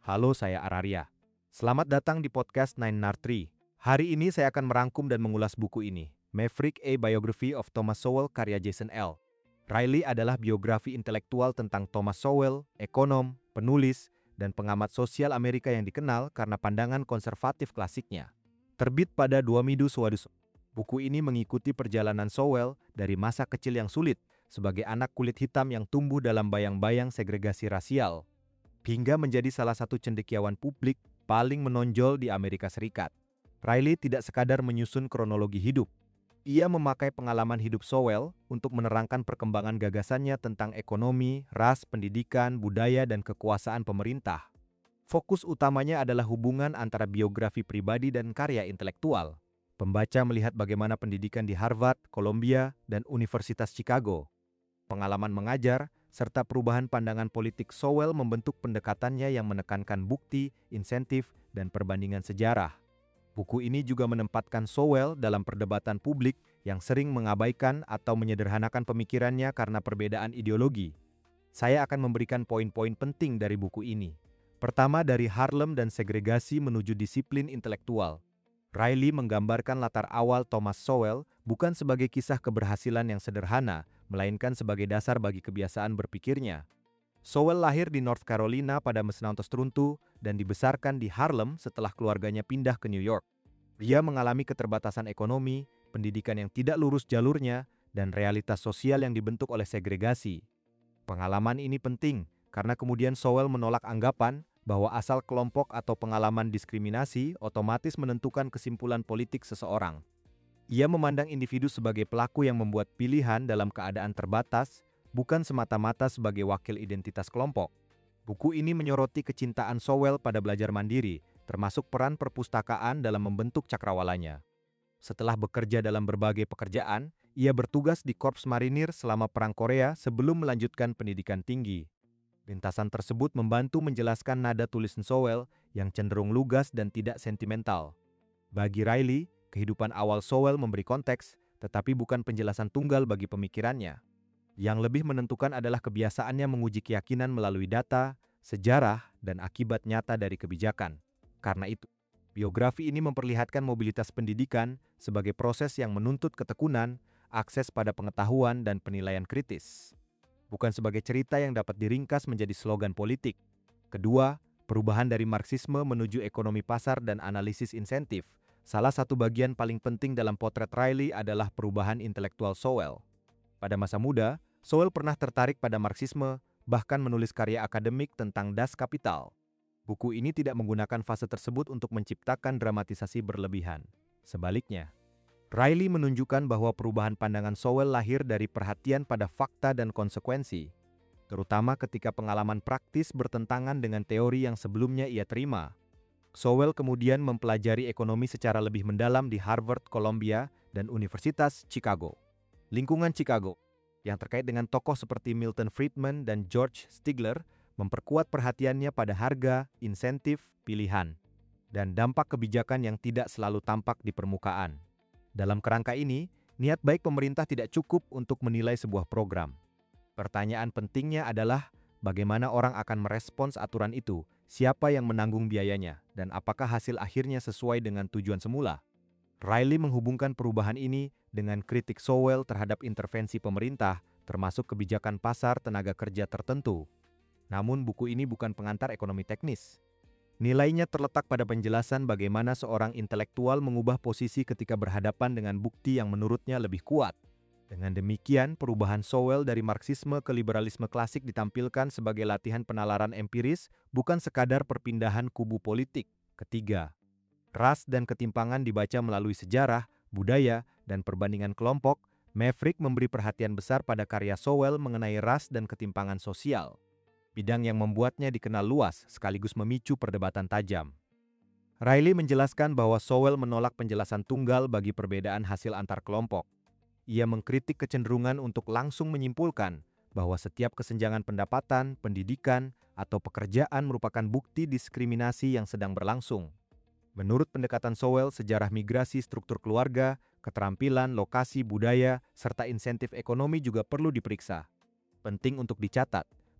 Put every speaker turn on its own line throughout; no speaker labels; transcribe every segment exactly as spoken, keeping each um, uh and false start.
Halo, saya Araria. Selamat datang di podcast Nine Nar Tree. Hari ini saya akan merangkum dan mengulas buku ini, Maverick: A Biography of Thomas Sowell, karya Jason L. Riley adalah biografi intelektual tentang Thomas Sowell, ekonom, penulis, dan pengamat sosial Amerika yang dikenal karena pandangan konservatif klasiknya. Terbit pada dua Midu Swadus. Buku ini mengikuti perjalanan Sowell dari masa kecil yang sulit sebagai anak kulit hitam yang tumbuh dalam bayang-bayang segregasi rasial, hingga menjadi salah satu cendekiawan publik paling menonjol di Amerika Serikat. Riley tidak sekadar menyusun kronologi hidup. Ia memakai pengalaman hidup Sowell untuk menerangkan perkembangan gagasannya tentang ekonomi, ras, pendidikan, budaya, dan kekuasaan pemerintah. Fokus utamanya adalah hubungan antara biografi pribadi dan karya intelektual. Pembaca melihat bagaimana pendidikan di Harvard, Columbia, dan Universitas Chicago, pengalaman mengajar, serta perubahan pandangan politik Sowell membentuk pendekatannya yang menekankan bukti, insentif, dan perbandingan sejarah. Buku ini juga menempatkan Sowell dalam perdebatan publik yang sering mengabaikan atau menyederhanakan pemikirannya karena perbedaan ideologi. Saya akan memberikan poin-poin penting dari buku ini. Pertama, dari Harlem dan segregasi menuju disiplin intelektual. Riley menggambarkan latar awal Thomas Sowell bukan sebagai kisah keberhasilan yang sederhana, melainkan sebagai dasar bagi kebiasaan berpikirnya. Sowell lahir di North Carolina pada masa tertentu dan dibesarkan di Harlem setelah keluarganya pindah ke New York. Dia mengalami keterbatasan ekonomi, pendidikan yang tidak lurus jalurnya, dan realitas sosial yang dibentuk oleh segregasi. Pengalaman ini penting karena kemudian Sowell menolak anggapan bahwa asal kelompok atau pengalaman diskriminasi otomatis menentukan kesimpulan politik seseorang. Ia memandang individu sebagai pelaku yang membuat pilihan dalam keadaan terbatas, bukan semata-mata sebagai wakil identitas kelompok. Buku ini menyoroti kecintaan Sowell pada belajar mandiri, termasuk peran perpustakaan dalam membentuk cakrawalanya. Setelah bekerja dalam berbagai pekerjaan, ia bertugas di Korps Marinir selama Perang Korea sebelum melanjutkan pendidikan tinggi. Lintasan tersebut membantu menjelaskan nada tulisan Sowell yang cenderung lugas dan tidak sentimental. Bagi Riley, kehidupan awal Sowell memberi konteks, tetapi bukan penjelasan tunggal bagi pemikirannya. Yang lebih menentukan adalah kebiasaannya menguji keyakinan melalui data, sejarah, dan akibat nyata dari kebijakan. Karena itu, biografi ini memperlihatkan mobilitas pendidikan sebagai proses yang menuntut ketekunan, akses pada pengetahuan, dan penilaian kritis. Bukan sebagai cerita yang dapat diringkas menjadi slogan politik. Kedua, perubahan dari Marxisme menuju ekonomi pasar dan analisis insentif. Salah satu bagian paling penting dalam potret Riley adalah perubahan intelektual Sowell. Pada masa muda, Sowell pernah tertarik pada Marxisme, bahkan menulis karya akademik tentang Das Kapital. Buku ini tidak menggunakan fase tersebut untuk menciptakan dramatisasi berlebihan. Sebaliknya, Riley menunjukkan bahwa perubahan pandangan Sowell lahir dari perhatian pada fakta dan konsekuensi, terutama ketika pengalaman praktis bertentangan dengan teori yang sebelumnya ia terima. Sowell kemudian mempelajari ekonomi secara lebih mendalam di Harvard, Columbia, dan Universitas Chicago. Lingkungan Chicago, yang terkait dengan tokoh seperti Milton Friedman dan George Stigler, memperkuat perhatiannya pada harga, insentif, pilihan, dan dampak kebijakan yang tidak selalu tampak di permukaan. Dalam kerangka ini, niat baik pemerintah tidak cukup untuk menilai sebuah program. Pertanyaan pentingnya adalah bagaimana orang akan merespons aturan itu, siapa yang menanggung biayanya, dan apakah hasil akhirnya sesuai dengan tujuan semula. Riley menghubungkan perubahan ini dengan kritik Sowell terhadap intervensi pemerintah, termasuk kebijakan pasar tenaga kerja tertentu. Namun buku ini bukan pengantar ekonomi teknis. Nilainya terletak pada penjelasan bagaimana seorang intelektual mengubah posisi ketika berhadapan dengan bukti yang menurutnya lebih kuat. Dengan demikian, perubahan Sowell dari Marxisme ke liberalisme klasik ditampilkan sebagai latihan penalaran empiris, bukan sekadar perpindahan kubu politik. Ketiga, ras dan ketimpangan dibaca melalui sejarah, budaya, dan perbandingan kelompok. Maverick memberi perhatian besar pada karya Sowell mengenai ras dan ketimpangan sosial, bidang yang membuatnya dikenal luas sekaligus memicu perdebatan tajam. Riley menjelaskan bahwa Sowell menolak penjelasan tunggal bagi perbedaan hasil antar kelompok. Ia mengkritik kecenderungan untuk langsung menyimpulkan bahwa setiap kesenjangan pendapatan, pendidikan, atau pekerjaan merupakan bukti diskriminasi yang sedang berlangsung. Menurut pendekatan Sowell, sejarah migrasi, struktur keluarga, keterampilan, lokasi, budaya, serta insentif ekonomi juga perlu diperiksa. Penting untuk dicatat,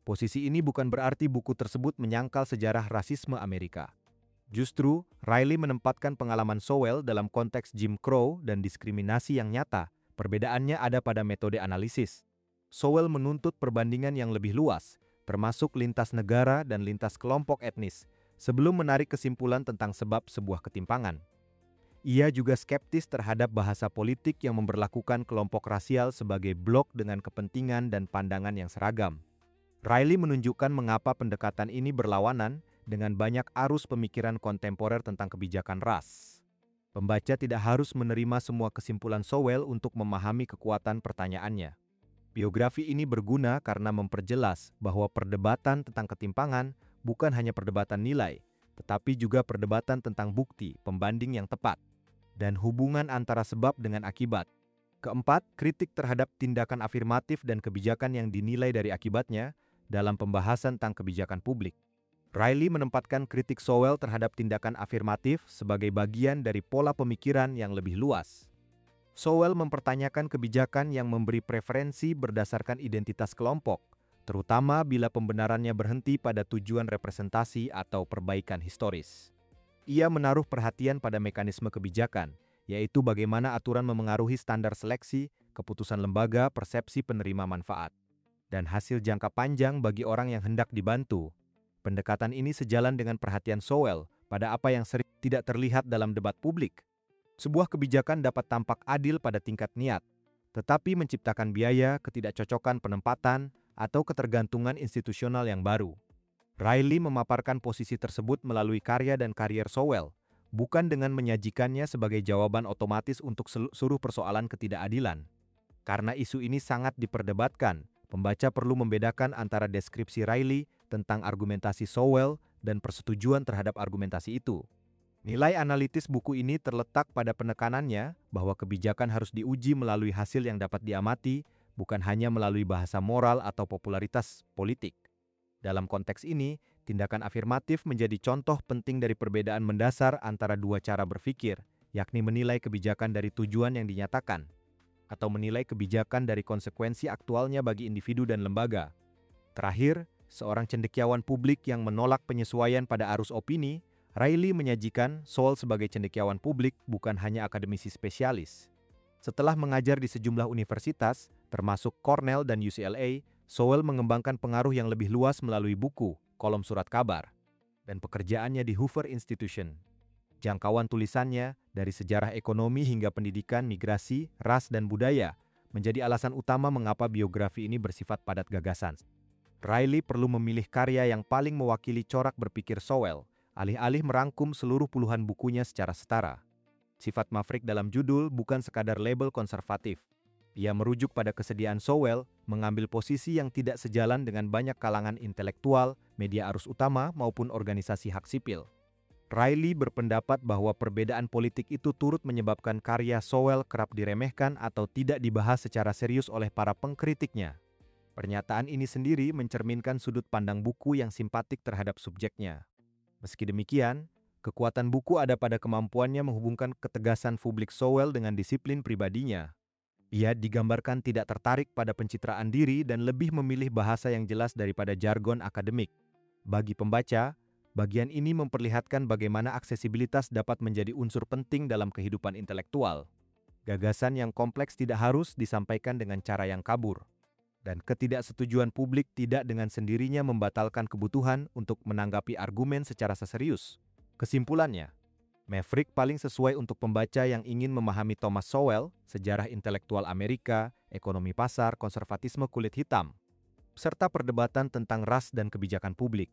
Posisi ini bukan berarti buku tersebut menyangkal sejarah rasisme Amerika. Justru, Riley menempatkan pengalaman Sowell dalam konteks Jim Crow dan diskriminasi yang nyata. Perbedaannya ada pada metode analisis. Sowell menuntut perbandingan yang lebih luas, termasuk lintas negara dan lintas kelompok etnis, sebelum menarik kesimpulan tentang sebab sebuah ketimpangan. Ia juga skeptis terhadap bahasa politik yang memberlakukan kelompok rasial sebagai blok dengan kepentingan dan pandangan yang seragam. Riley menunjukkan mengapa pendekatan ini berlawanan dengan banyak arus pemikiran kontemporer tentang kebijakan ras. Pembaca tidak harus menerima semua kesimpulan Sowell untuk memahami kekuatan pertanyaannya. Biografi ini berguna karena memperjelas bahwa perdebatan tentang ketimpangan bukan hanya perdebatan nilai, tetapi juga perdebatan tentang bukti, pembanding yang tepat, dan hubungan antara sebab dengan akibat. Keempat, kritik terhadap tindakan afirmatif dan kebijakan yang dinilai dari akibatnya dalam pembahasan tentang kebijakan publik. Riley menempatkan kritik Sowell terhadap tindakan afirmatif sebagai bagian dari pola pemikiran yang lebih luas. Sowell mempertanyakan kebijakan yang memberi preferensi berdasarkan identitas kelompok, terutama bila pembenarannya berhenti pada tujuan representasi atau perbaikan historis. Ia menaruh perhatian pada mekanisme kebijakan, yaitu bagaimana aturan memengaruhi standar seleksi, keputusan lembaga, persepsi penerima manfaat, dan hasil jangka panjang bagi orang yang hendak dibantu. Pendekatan ini sejalan dengan perhatian Sowell pada apa yang sering tidak terlihat dalam debat publik. Sebuah kebijakan dapat tampak adil pada tingkat niat, tetapi menciptakan biaya, ketidakcocokan penempatan, atau ketergantungan institusional yang baru. Riley memaparkan posisi tersebut melalui karya dan karier Sowell, bukan dengan menyajikannya sebagai jawaban otomatis untuk seluruh persoalan ketidakadilan. Karena isu ini sangat diperdebatkan, pembaca perlu membedakan antara deskripsi Riley tentang argumentasi Sowell dan persetujuan terhadap argumentasi itu. Nilai analitis buku ini terletak pada penekanannya bahwa kebijakan harus diuji melalui hasil yang dapat diamati, bukan hanya melalui bahasa moral atau popularitas politik. Dalam konteks ini, tindakan afirmatif menjadi contoh penting dari perbedaan mendasar antara dua cara berpikir, yakni menilai kebijakan dari tujuan yang dinyatakan, atau menilai kebijakan dari konsekuensi aktualnya bagi individu dan lembaga. Terakhir, seorang cendekiawan publik yang menolak penyesuaian pada arus opini, Riley menyajikan Sowell sebagai cendekiawan publik bukan hanya akademisi spesialis. Setelah mengajar di sejumlah universitas, termasuk Cornell dan U C L A, Sowell mengembangkan pengaruh yang lebih luas melalui buku, kolom surat kabar, dan pekerjaannya di Hoover Institution. Jangkauan tulisannya dari sejarah ekonomi hingga pendidikan, migrasi, ras, dan budaya menjadi alasan utama mengapa biografi ini bersifat padat gagasan. Riley perlu memilih karya yang paling mewakili corak berpikir Sowell, alih-alih merangkum seluruh puluhan bukunya secara setara. Sifat maverick dalam judul bukan sekadar label konservatif. Ia merujuk pada kesediaan Sowell mengambil posisi yang tidak sejalan dengan banyak kalangan intelektual, media arus utama, maupun organisasi hak sipil. Riley berpendapat bahwa perbedaan politik itu turut menyebabkan karya Sowell kerap diremehkan atau tidak dibahas secara serius oleh para pengkritiknya. Pernyataan ini sendiri mencerminkan sudut pandang buku yang simpatik terhadap subjeknya. Meski demikian, kekuatan buku ada pada kemampuannya menghubungkan ketegasan publik Sowell dengan disiplin pribadinya. Ia digambarkan tidak tertarik pada pencitraan diri dan lebih memilih bahasa yang jelas daripada jargon akademik. Bagi pembaca, bagian ini memperlihatkan bagaimana aksesibilitas dapat menjadi unsur penting dalam kehidupan intelektual. Gagasan yang kompleks tidak harus disampaikan dengan cara yang kabur. Dan ketidaksetujuan publik tidak dengan sendirinya membatalkan kebutuhan untuk menanggapi argumen secara serius. Kesimpulannya, Maverick paling sesuai untuk pembaca yang ingin memahami Thomas Sowell, sejarah intelektual Amerika, ekonomi pasar, konservatisme kulit hitam, serta perdebatan tentang ras dan kebijakan publik.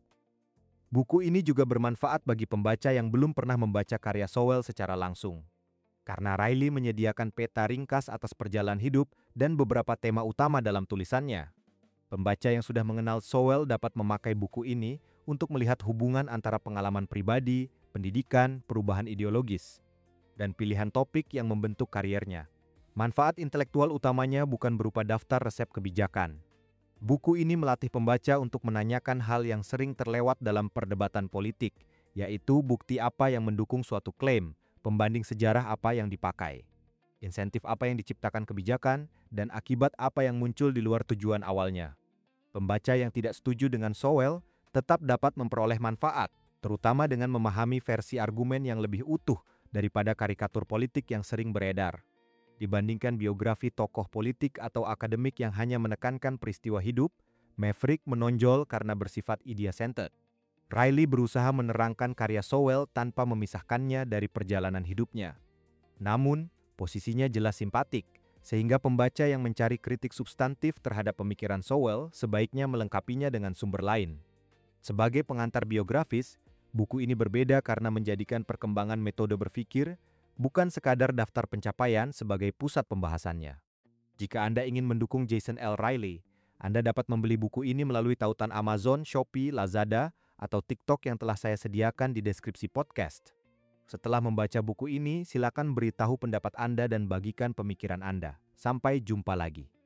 Buku ini juga bermanfaat bagi pembaca yang belum pernah membaca karya Sowell secara langsung. Karena Riley menyediakan peta ringkas atas perjalanan hidup dan beberapa tema utama dalam tulisannya. Pembaca yang sudah mengenal Sowell dapat memakai buku ini untuk melihat hubungan antara pengalaman pribadi, pendidikan, perubahan ideologis, dan pilihan topik yang membentuk kariernya. Manfaat intelektual utamanya bukan berupa daftar resep kebijakan. Buku ini melatih pembaca untuk menanyakan hal yang sering terlewat dalam perdebatan politik, yaitu bukti apa yang mendukung suatu klaim, pembanding sejarah apa yang dipakai, insentif apa yang diciptakan kebijakan, dan akibat apa yang muncul di luar tujuan awalnya. Pembaca yang tidak setuju dengan Sowell tetap dapat memperoleh manfaat, terutama dengan memahami versi argumen yang lebih utuh daripada karikatur politik yang sering beredar. Dibandingkan biografi tokoh politik atau akademik yang hanya menekankan peristiwa hidup, Maverick menonjol karena bersifat idea-centered. Riley berusaha menerangkan karya Sowell tanpa memisahkannya dari perjalanan hidupnya. Namun, posisinya jelas simpatik, sehingga pembaca yang mencari kritik substantif terhadap pemikiran Sowell sebaiknya melengkapinya dengan sumber lain. Sebagai pengantar biografis, buku ini berbeda karena menjadikan perkembangan metode berpikir bukan sekadar daftar pencapaian sebagai pusat pembahasannya. Jika Anda ingin mendukung Jason L. Riley, Anda dapat membeli buku ini melalui tautan Amazon, Shopee, Lazada, atau TikTok yang telah saya sediakan di deskripsi podcast. Setelah membaca buku ini, silakan beritahu pendapat Anda dan bagikan pemikiran Anda. Sampai jumpa lagi.